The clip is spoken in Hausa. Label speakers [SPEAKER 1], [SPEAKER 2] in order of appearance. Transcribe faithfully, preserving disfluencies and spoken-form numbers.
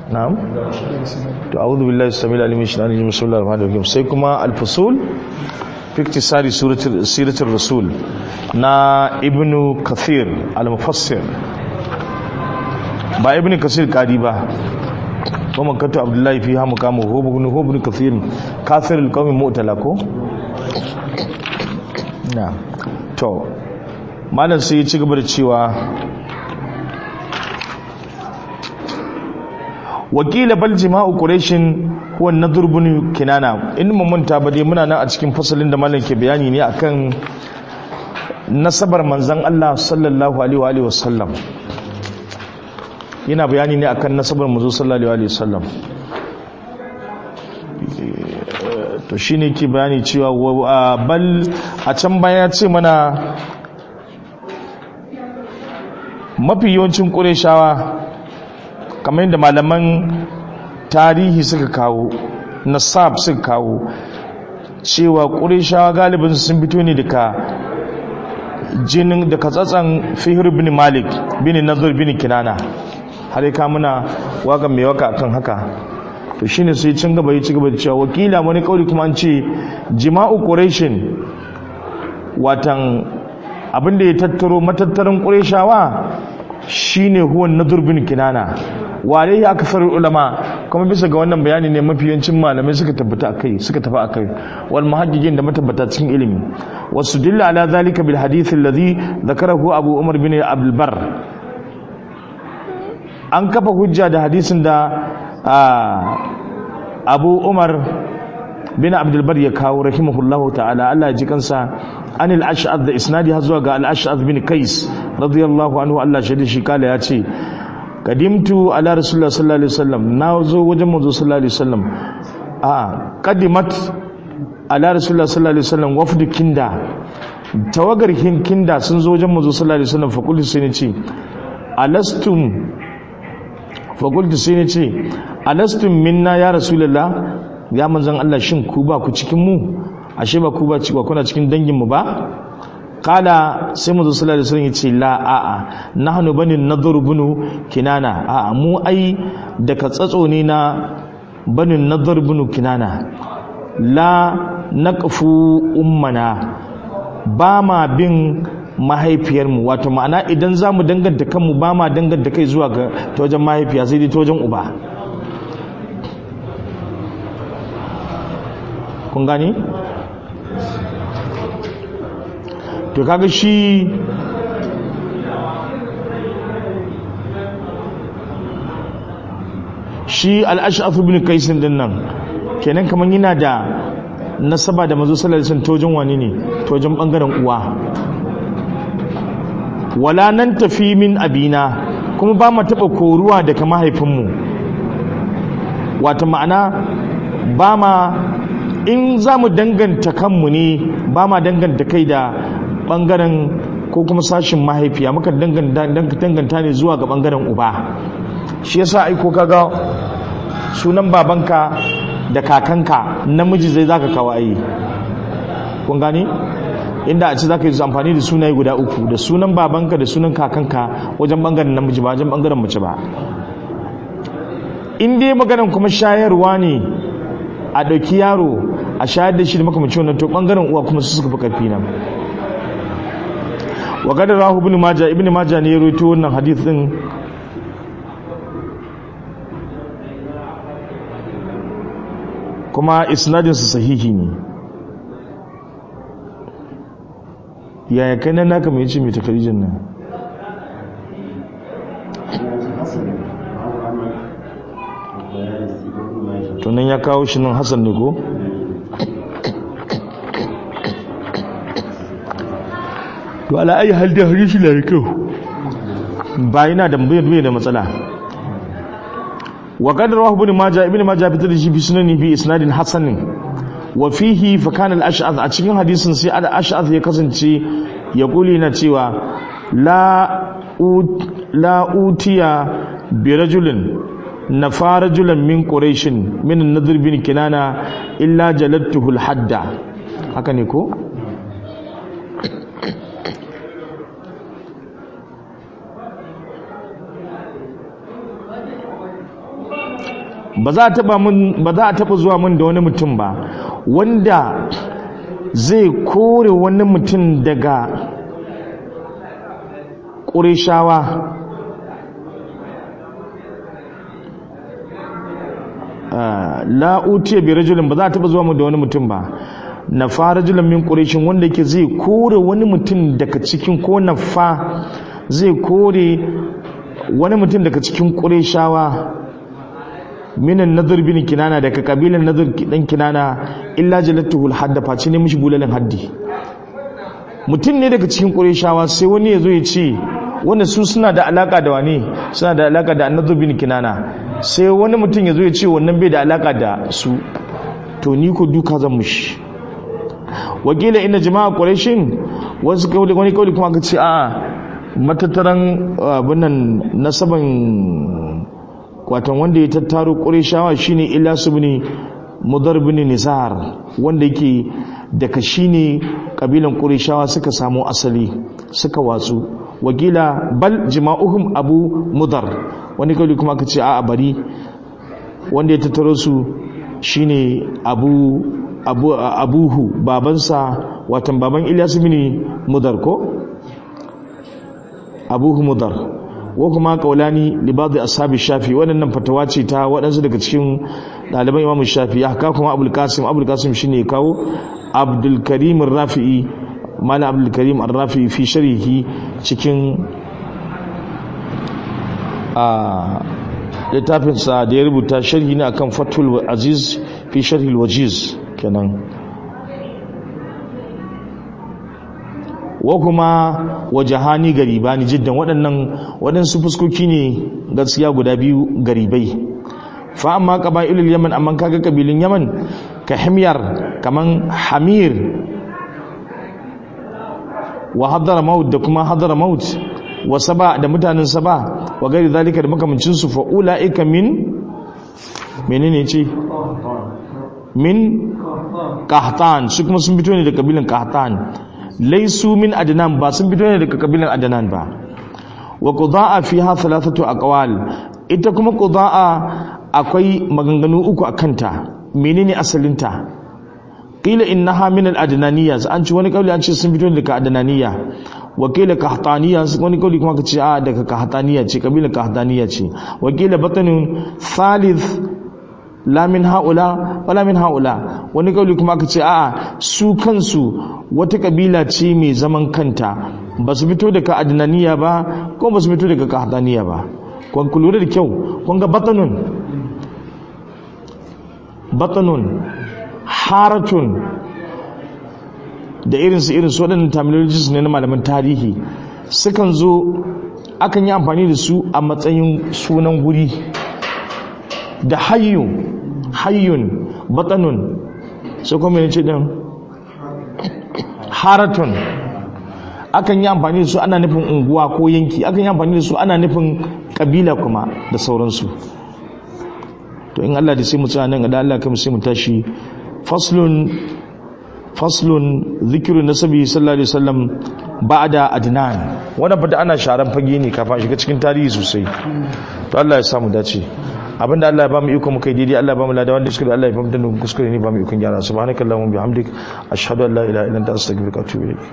[SPEAKER 1] na'am to a'udhu billahi samil alim min shaitanir rajim bismillahir rahmanir rahim sai kuma al-fusul fi iktisari suratul siratul rasul na ibnu kathir al-mufassir ba ibnu kathir kadi ba kuma katu abdullahi fi hamu kamu hubun hubun kathir kathir al-qawmi mu'tala ko na to malam sai ya ci gaba da cewa wakila bal jima'u quraishin huwa nadhr ibn kinana in mun manta ba dai muna nan a cikin fasalin da malam ke bayani ne akan nasabar manzon Allah sallallahu alaihi wa alihi wasallam yana bayani ne akan nasabar manzo sallallahu alaihi wasallam to shine ke bayani cewa bal a can baya ce mana mafi yawancin qurayshawa kamar yadda malaman tarihi suka kawo nasab suka kawo cewa qurayshawa galibin sun fito ne daga jinin daga tsatsan fihr bin malik bin nadhr bin kinana har ka muna waka mai waka akan haka to shine sai cin gaba ya ci gaba da cewa wakila wani kauli kuma an ce jima'u quraishin watan abinda ya tattaro matattarin qurayshawa shine huwa nadhr bin kinana wale ya kasar ulama kuma bisa ga wannan bayani ne mafi yancin malamai suka tabbata akai suka tafi akai wal muhaddiqin da matabbata cikin ilimi wasu dilla ala zalika bil hadith alladhi dhakarahu abu umar bin abdul bar an kafa hujja da hadisin da abu umar bin abdul bar ya kawo rahimahullahu ta'ala Allah ya ji kansa anil ash'ad da isnadi har zuwa ga al ash'ad bin qais radiyallahu anhu Allah shaidi shi kala ya ce kadimtu ala rasulullah sallallahu alaihi wasallam na zo wajen manzo sallallahu alaihi wasallam a kadimat ala rasulullah sallallahu alaihi wasallam wafdu kinda tawagar kinda sun zo wajen manzo sallallahu alaihi wasallam fa kullu sai ne ce alastum fa kullu sai ne ce alastum minna ya rasulullah ya manzon Allah shin ku ba ku cikin mu ashe ba ku ba ci ba kuna cikin dangin mu ba kala sai mu sallallahu alaihi wasallam yace la a a nahnu bani nadhr bunu kinana a mu ai daga tsatso ne na bani nadhr bunu kinana la naqfu ummana ba ma bin mahaifiyar mu wato ma'ana idan zamu danganta kanmu ba ma danganta kai zuwa ga ta wajen mahaifiya sai dai ta wajen uba kun gani to kaga shi shi al-ash'ath ibn qais din nan kenan kaman yana da nasaba da manzo sallallahu alaihi wasallam tojin wani ne tojin bangaren uwa wala nan tafi min abina kuma ba mu taba koruwa daga mahaifinmu wato ma'ana ba ma in za mu danganta kanmu ne ba ma danganta kai da bangaren ko kuma sashin mahaifiya muka danganta ne zuwa ga bangaren uba shi yasa aiko kaga sunan babanka da kakanka namiji zai zaka kawo ayi kun gani inda a ce zaka yi amfani da sunaye guda uku da sunan babanka da sunan kakanka wajen bangaren namiji ba wajen bangaren mace ba in dai maganar kuma shayarwa ne a ɗauki yaro a shayar da shi da makamacin wannan to bangaren uwa kuma su suka fi ƙarfi nan wa gada rahu ibn majah ibn majah ne ya rawaito wannan hadith din kuma isnadin sa sahihi ne yaya kai nan naka mai ce mai takarijin nan to nan ya kawo shi nan hasan ne ko to ala ayi hal da hadisi la kyau ba yana da bai da matsala wa qad rawahu ibn majah ibn majah fitar da shi bi sunani bi isnadin hasanin wa fihi fa kana al-ash'ath a cikin hadisin sai al-ash'ath ya kasance ya kuli na cewa la la utiya bi rajulin nafa rajulan min quraishin min an-nadhr bin kinana illa jaladtuhu al-hadda haka ne ko ba za a taba mun ba za a taba zuwa mun da wani mutum ba wanda zai kore wani mutum daga Qurayshawa la utiya bi rajulin, ba za a taba zuwa mun da wani mutum ba na fa rajulun min quraishin wanda yake zai kore wani mutum daga cikin ko na fa zai kore wani mutum daga cikin qurayshawa minan nadhr bin kinana daga kabilan nadhr dan kinana illa jalatuhu al-hadd fa ce ne mishi bulalin haddi. Mutum ne daga cikin qurayshawa sai wani yazo ya ce wanda su suna da alaka da wani suna da alaka da nadhr bin kinana, sai wani mutum yazo ya ce wannan bai da alaka da su, to ni ko duka zan mushi. Wakila inna jama'a quraishin wasu kauli wani kauli kuma aka ce a matattaran abunan nasaban kwatan wanda ya tattaro qurayshawa shine Ilyas ibn Mudar ibn Nizar, wanda yake daga shine kabilan qurayshawa suka samu asali suka watsu. Wakila bal jima'uhum Abu Mudar, wani kauli kuma aka ce a bari wanda ya tattaro su shine Abu Abu, abuhu babansa watan baban Ilyas ibn Mudar ko abuhu Mudar. Wa kuma kaulani li ba'd ashabi Shafi, wannan fatawa ce ta waɗansu daga cikin ɗaliban Imam Shafi. Haka kuma Abul Qasim Abul Qasim shine kawo Abdul Karim Ar-Rafi'i, Malam Abdul Karim Ar-Rafi'i fi sharhi cikin a littafinsa da ya rubuta sharhi ne akan Fathul Aziz fi sharhi al-Wajiz kenan. Wa kuma wajahani garibani jiddan, waɗannan waɗansu fuskoki ne gaskiya guda biyu garibai. Fa amma qabailul Yaman, amma kaga kabilun Yaman ka Himyar kaman Hamir wa Hadramaut da kuma Hadramaut wa Saba da mutanen Saba wa gari zalika da makamancin su, fa ulaika min menene ce min Qahtan, su kuma sun fito ne daga kabilan Qahtan. Laisu min Adnan, ba sun fito ne daga kabilan Adnan ba. Wa Qudaa fiha thalathatu aqwal, ita kuma Qudaa akwai maganganu uku akanta. Menene asalinta? Qila innaha min al-Adnaniyya, an ci wani kauli an ce sun fito ne daga Adnaniyya. Wa qila Qahtaniyya, wani kauli kuma kace a daga Qahtaniyya ce, kabilan Qahtaniyya ce. Wa qila batanun thalith la min haula wala min haula, wani kauli kuma aka ce a'a su kansu wata kabila ce mai zaman kanta, ba su fito daga Adnaniya ba ko ba su fito daga Qahtaniya ba. Kun lura da kyau, kun ga batanun batanun haratun da irinsu irinsu waɗannan terminologies ne na malaman tarihi, sukan zo akan yi amfani da su a matsayin sunan guri. Da hayyun hayyun batanun, sai kuma ne ce din haratun, akan yi amfani da su ana nufin unguwa ko yanki, akan yi amfani da su ana nufin kabila kuma da sauransu. To in Allah da sai mu tsaya nan, da Allah kai mu sai mu tashi faslun faslun zikru nasabi sallallahu alaihi wasallam ba'da Adnan. Wannan fata ana sharan fage ne kafin shiga cikin tarihi sosai. To Allah ya samu dace. Abinda Allah ya ba mu iko muka yi daidai, Allah ya ba mu ladan wanda suka da Allah ya fahimta da kuskure ne ba mu iko gyara. Subhanakallahumma bihamdik ashhadu an la ilaha illa anta astaghfiruka wa atubu ilayk.